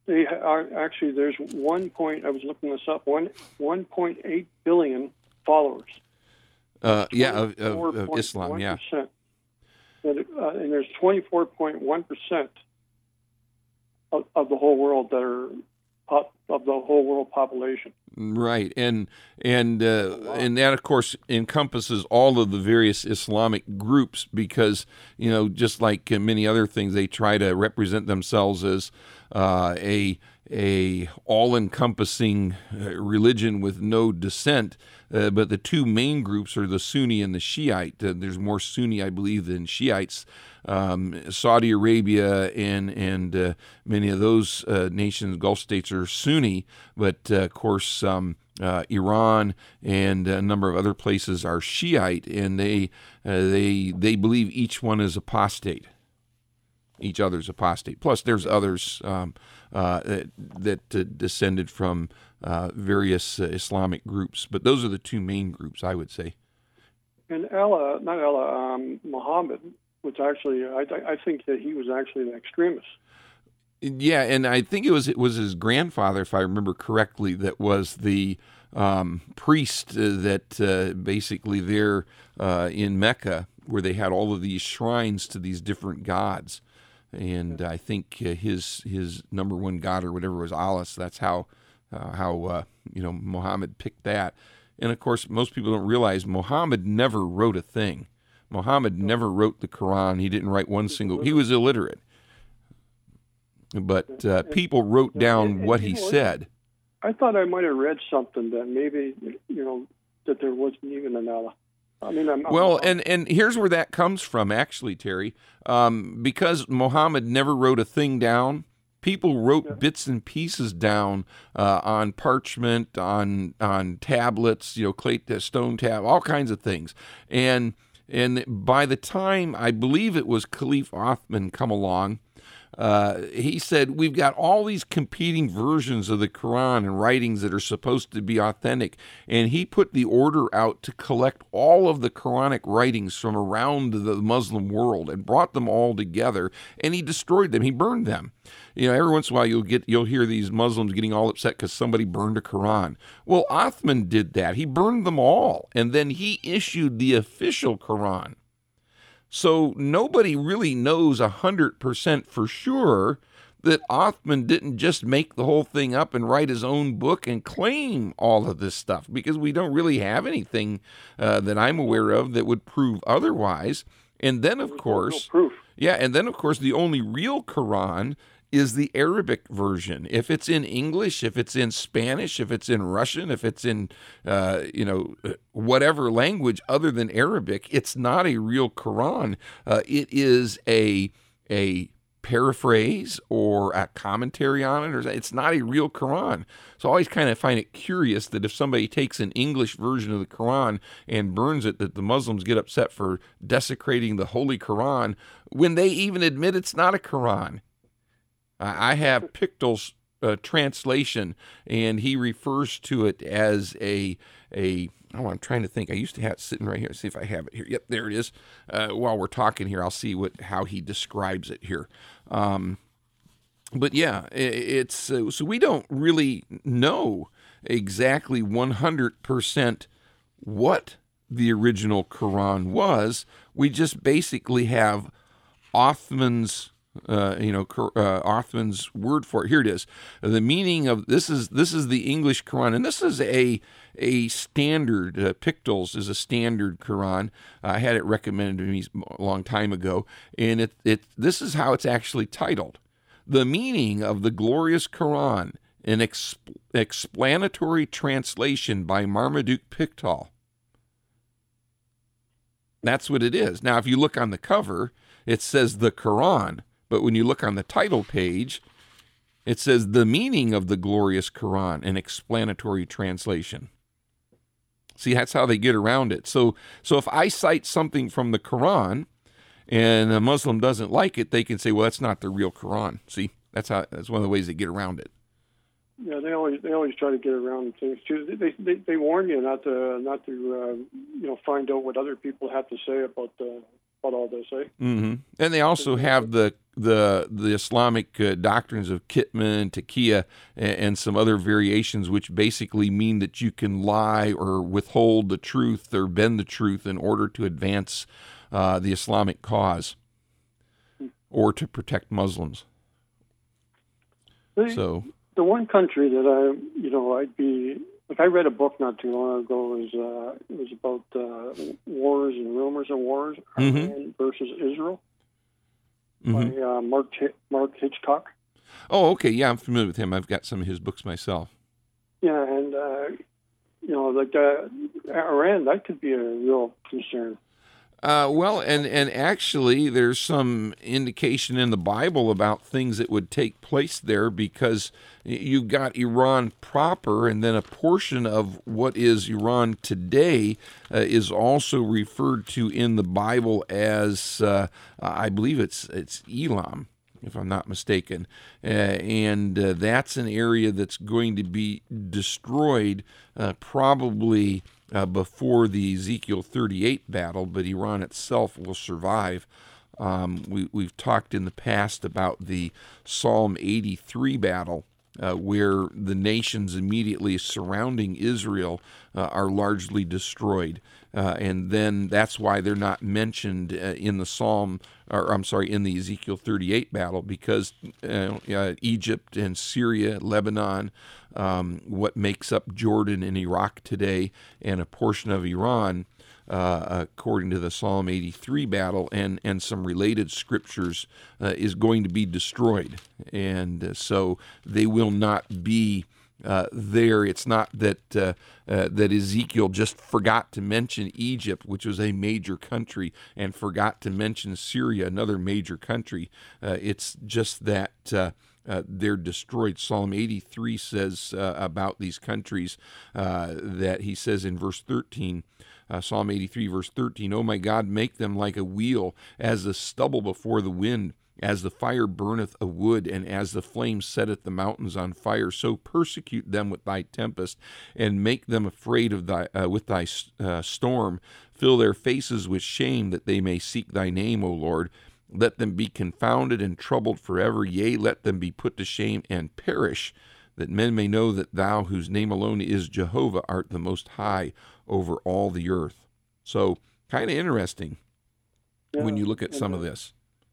they are actually there's one point. I was looking this up. One one point eight billion followers. Uh, yeah, of, of, of Islam. Yeah, and, uh, and there's twenty-four point one percent of, of the whole world that are pop, of the whole world population. Right, and and uh, and that of course encompasses all of the various Islamic groups, because you know, just like many other things, they try to represent themselves as uh, a a all-encompassing religion with no dissent. Uh, but the two main groups are the Sunni and the Shiite. Uh, there's more Sunni, I believe, than Shiites. Um, Saudi Arabia and and uh, many of those uh, nations, Gulf states, are Sunni, but uh, of course um, uh, Iran and a number of other places are Shiite, and they uh, they they believe each one is apostate. Each other's apostate. Plus, there's others um, uh, that, that uh, descended from uh, various uh, Islamic groups, but those are the two main groups, I would say. And Allah, not Allah, um, Muhammad was actually, I, I think that he was actually an extremist. Yeah, and I think it was it was his grandfather, if I remember correctly, that was the um, priest uh, that uh, basically there uh, in Mecca, where they had all of these shrines to these different gods. And I think uh, his his number one god or whatever was Allah. So that's how uh, how uh, you know Muhammad picked that. And of course, most people don't realize Muhammad never wrote a thing. Muhammad never wrote the Quran. He didn't write one single. He was illiterate. But uh, people wrote down what he said. I thought I might have read something that maybe you know that there wasn't even an Allah. I mean, I'm, well, I'm, and, and here's where that comes from, actually, Terry. Um, because Muhammad never wrote a thing down, people wrote yeah. bits and pieces down uh, on parchment, on on tablets, you know, clay, stone tab, all kinds of things. And and by the time, I believe it was Caliph Othman come along, Uh, he said, we've got all these competing versions of the Quran and writings that are supposed to be authentic. And he put the order out to collect all of the Quranic writings from around the Muslim world and brought them all together. And he destroyed them. He burned them. You know, every once in a while you'll get you'll hear these Muslims getting all upset because somebody burned a Quran. Well, Othman did that. He burned them all. And then he issued the official Quran. So nobody really knows one hundred percent for sure that Othman didn't just make the whole thing up and write his own book and claim all of this stuff, because we don't really have anything uh, that I'm aware of that would prove otherwise. And then, of course, no proof. yeah, and then, of course, the only real Quran is the Arabic version. If it's in English, if it's in Spanish, if it's in Russian, if it's in, uh, you know, whatever language other than Arabic, it's not a real Quran. Uh, it is a a paraphrase or a commentary on it, or it's not a real Quran. So I always kind of find it curious that if somebody takes an English version of the Quran and burns it, that the Muslims get upset for desecrating the Holy Quran when they even admit it's not a Quran. I have Pichtel's uh, translation, and he refers to it as a a. Oh, I'm trying to think. I used to have it sitting right here. See if I have it here. Yep, there it is. Uh, while we're talking here, I'll see what how he describes it here. Um, but yeah, it, it's uh, so we don't really know exactly one hundred percent what the original Quran was. We just basically have Othman's. Uh, you know, uh, Othman's word for it. Here it is. The meaning of this is this is the English Quran, and this is a a standard. Uh, Pichtel's is a standard Quran. I had it recommended to me a long time ago, and it it this is how it's actually titled: "The Meaning of the Glorious Quran, an exp- explanatory translation by Marmaduke Pichtel." That's what it is. Now, if you look on the cover, it says the Quran. But when you look on the title page, it says the meaning of the glorious Quran, an explanatory translation. See, that's how they get around it. So, so if I cite something from the Quran and a Muslim doesn't like it, they can say, well, that's not the real Quran. See, that's how that's one of the ways they get around it. Yeah, they always they always try to get around things too. They they, they warn you not to not to uh, you know find out what other people have to say about the about all this, eh? Mm-hmm. And they also have the the the Islamic uh, doctrines of Kitman, Taqiyya, and, and some other variations, which basically mean that you can lie or withhold the truth or bend the truth in order to advance uh, the Islamic cause or to protect Muslims. The, So the one country that I, you know, I'd be like, I read a book not too long ago. It was uh, it was about uh, wars and rumors of wars, mm-hmm. Iran versus Israel, mm-hmm. by uh, Mark Mark Hitchcock. Oh, okay, yeah, I'm familiar with him. I've got some of his books myself. Yeah, and uh, you know, like uh, Iran, that could be a real concern. Uh, well, and, and actually, there's some indication in the Bible about things that would take place there, because you've got Iran proper, and then a portion of what is Iran today uh, is also referred to in the Bible as, uh, I believe it's it's Elam, if I'm not mistaken. Uh, and uh, that's an area that's going to be destroyed uh, probably uh, before the Ezekiel thirty-eight battle, but Iran itself will survive. Um, we, we've talked in the past about the Psalm eighty-three battle, uh, where the nations immediately surrounding Israel uh, are largely destroyed. Uh, and then that's why they're not mentioned uh, in the Psalm, or I'm sorry, in the Ezekiel thirty-eight battle, because uh, uh, Egypt and Syria, Lebanon, um, what makes up Jordan and Iraq today, and a portion of Iran, uh, according to the Psalm eighty-three battle and, and some related scriptures, uh, is going to be destroyed. And uh, so they will not be Uh, there. It's not that uh, uh, that Ezekiel just forgot to mention Egypt, which was a major country, and forgot to mention Syria, another major country. Uh, it's just that uh, uh, they're destroyed. Psalm eighty-three says uh, about these countries uh, that he says in verse thirteen, uh, Psalm eighty-three, verse thirteen, "O my God, make them like a wheel, as the stubble before the wind. As the fire burneth a wood, and as the flame setteth the mountains on fire, so persecute them with thy tempest, and make them afraid of thy uh, with thy uh, storm. Fill their faces with shame, that they may seek thy name, O Lord. Let them be confounded and troubled forever. Yea, let them be put to shame and perish, that men may know that thou, whose name alone is Jehovah, art the most high over all the earth." So, kind of interesting yeah, when you look at some uh, of this.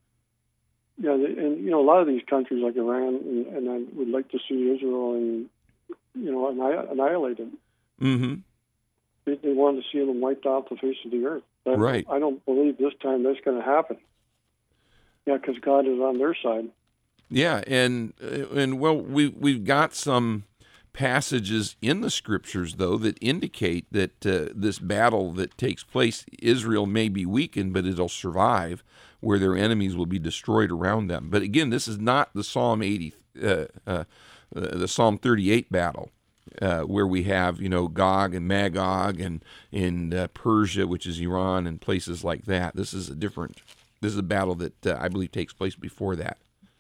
Yeah, and you know, a lot of these countries like Iran, and, and I would like to see Israel and you know annihilated. Mm-hmm. They, they wanted to see them wiped off the face of the earth. But right. I don't believe this time that's going to happen. Yeah, because God is on their side. Yeah, and and well, we we've got some passages in the scriptures though that indicate that uh, this battle that takes place, Israel may be weakened, but it'll survive, where their enemies will be destroyed around them. But again, this is not the Psalm eighty, uh, uh, the Psalm thirty-eight battle, uh, where we have you know Gog and Magog and in uh, Persia, which is Iran, and places like that. This is a different. This is a battle that uh, I believe takes place before that.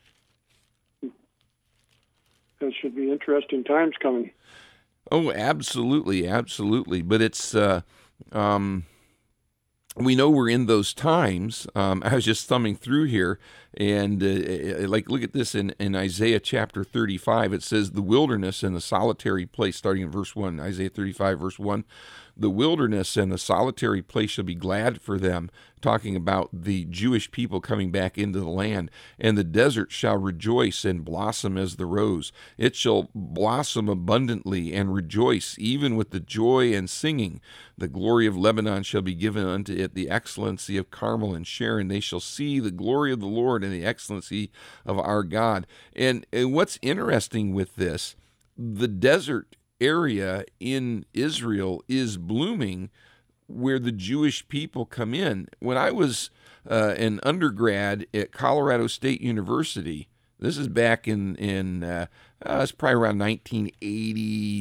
There should be interesting times coming. Oh, absolutely, absolutely. But it's. Uh, um, We know we're in those times. Um, I was just thumbing through here, and uh, like, look at this in, in Isaiah chapter thirty-five. It says, "The wilderness and the solitary place," starting in verse one, Isaiah thirty-five, verse one, "The wilderness and the solitary place shall be glad for them," talking about the Jewish people coming back into the land. "And the desert shall rejoice and blossom as the rose. It shall blossom abundantly and rejoice, even with the joy and singing. The glory of Lebanon shall be given unto it, the excellency of Carmel and Sharon. They shall see the glory of the Lord and the excellency of our God." And, and what's interesting with this, the desert area in Israel is blooming, where the Jewish people come in. When I was uh, an undergrad at Colorado State University, this is back in, in uh, uh, it's probably around nineteen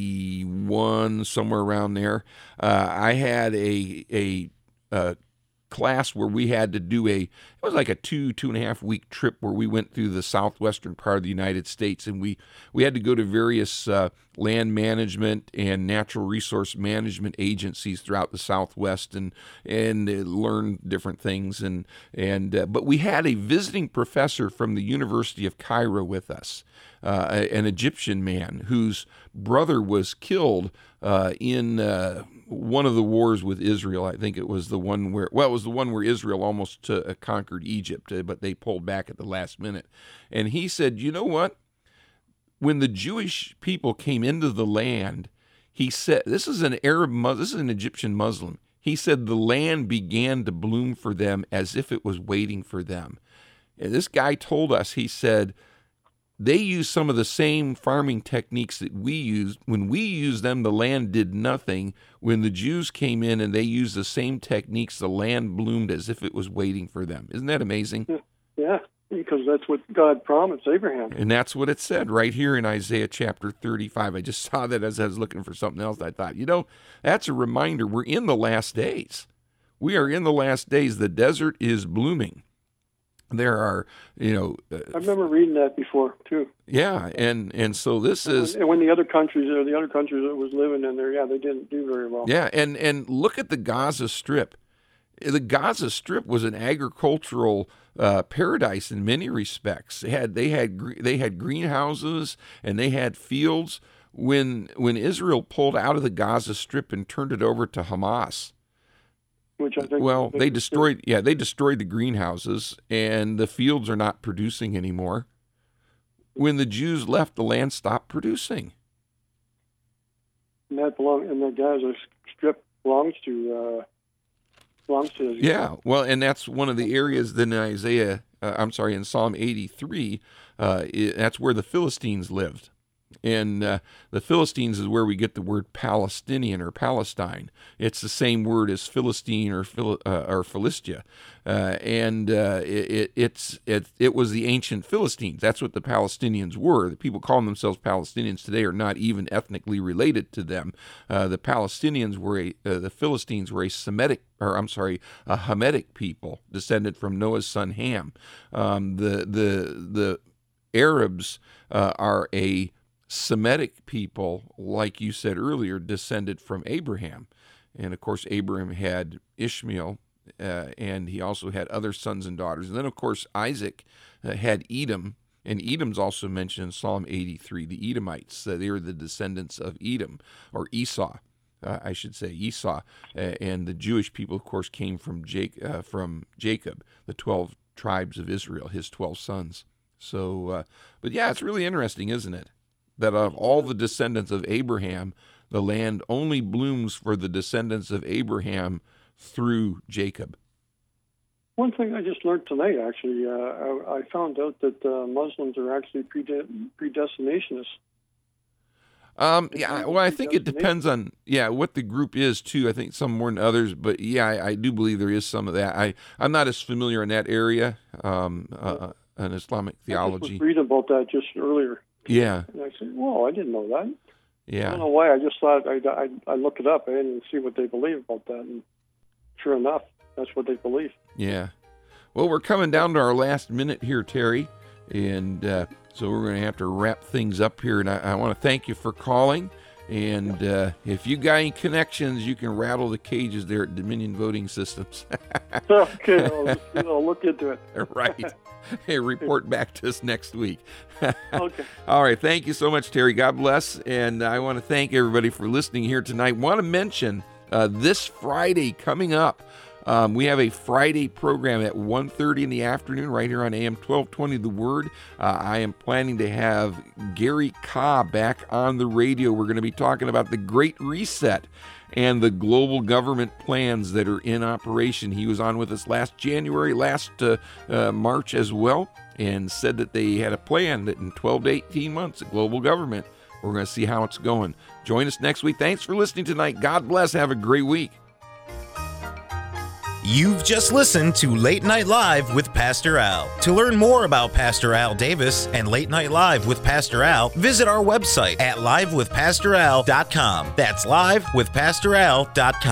eighty-one, somewhere around there, uh, I had a, a, a class where we had to do a, it was like a two, two and a half week trip where we went through the southwestern part of the United States, and we, we had to go to various uh, land management and natural resource management agencies throughout the Southwest and and uh, learn different things. And, and uh, but we had a visiting professor from the University of Cairo with us, uh, an Egyptian man whose brother was killed uh, in uh, one of the wars with Israel. I think it was the one where, well, it was the one where Israel almost uh, conquered Egypt, uh, but they pulled back at the last minute. And he said, you know what? When the Jewish people came into the land, he said, this is an Arab, this is an Egyptian Muslim. He said the land began to bloom for them as if it was waiting for them. And this guy told us, he said, they used some of the same farming techniques that we used. When we used them, the land did nothing. When the Jews came in and they used the same techniques, the land bloomed as if it was waiting for them. Isn't that amazing? Yeah, because that's what God promised Abraham. And that's what it said right here in Isaiah chapter thirty-five. I just saw that as I was looking for something else. I thought, you know, that's a reminder. We're in the last days. We are in the last days. The desert is blooming. There are, you know... Uh, I remember reading that before, too. Yeah, and, and so this is... And when the other countries, or the other countries that was living in there, yeah, they didn't do very well. Yeah, and, and look at the Gaza Strip. The Gaza Strip was an agricultural uh, paradise in many respects. They had they had they had greenhouses and they had fields. When when Israel pulled out of the Gaza Strip and turned it over to Hamas, which I think well, they destroyed yeah they destroyed the greenhouses and the fields are not producing anymore. When the Jews left, the land stopped producing. And that belong and the Gaza Strip belongs to. Uh, Yeah, well, and that's one of the areas that in Isaiah, uh, I'm sorry, in Psalm eighty-three, uh, it, that's where the Philistines lived. And uh, the Philistines is where we get the word Palestinian or Palestine. It's the same word as Philistine or Phil, uh, or Philistia, uh, and uh, it, it it's it it was the ancient Philistines. That's what the Palestinians were. The people calling themselves Palestinians today are not even ethnically related to them. Uh, the Palestinians were a uh, the Philistines were a Semitic, or I'm sorry, a Hamitic people descended from Noah's son Ham. Um, the the the Arabs uh, are a Semitic people, like you said earlier, descended from Abraham. And, of course, Abraham had Ishmael, uh, and he also had other sons and daughters. And then, of course, Isaac uh, had Edom, and Edom's also mentioned in Psalm eighty-three, the Edomites. Uh, they were the descendants of Edom, or Esau, uh, I should say, Esau. Uh, and the Jewish people, of course, came from, Jake, uh, from Jacob, the twelve tribes of Israel, his twelve sons. So, uh, but yeah, it's really interesting, isn't it? That of all the descendants of Abraham, the land only blooms for the descendants of Abraham through Jacob. One thing I just learned tonight, actually, uh, I, I found out that uh, Muslims are actually prede- predestinationists. Um, yeah, well, I think it depends on, yeah, what the group is, too. I think some more than others, but yeah, I, I do believe there is some of that. I, I'm not as familiar in that area, um, uh, in Islamic theology. I just was reading about that just earlier. Yeah. And I said, whoa, I didn't know that. Yeah. I don't know why. I just thought I'd, I'd, I'd look it up and see what they believe about that. And sure enough, that's what they believe. Yeah. Well, we're coming down to our last minute here, Terry. And uh, so we're going to have to wrap things up here. And I, I want to thank you for calling. And uh, if you got any connections, you can rattle the cages there at Dominion Voting Systems. Okay, I'll, I'll look into it. Right. Hey, report back to us next week. Okay. All right. Thank you so much, Terry. God bless. And I want to thank everybody for listening here tonight. Want to mention uh, this Friday coming up, um, we have a Friday program at one thirty in the afternoon right here on A M twelve twenty The Word. Uh, I am planning to have Gary Kah back on the radio. We're going to be talking about the Great Reset and the global government plans that are in operation. He was on with us last January, last uh, uh, March as well, and said that they had a plan that in twelve to eighteen months, the global government, we're going to see how it's going. Join us next week. Thanks for listening tonight. God bless. Have a great week. You've just listened to Late Night Live with Pastor Al. To learn more about Pastor Al Davis and Late Night Live with Pastor Al, visit our website at live with pastor al dot com. That's live with pastor al dot com.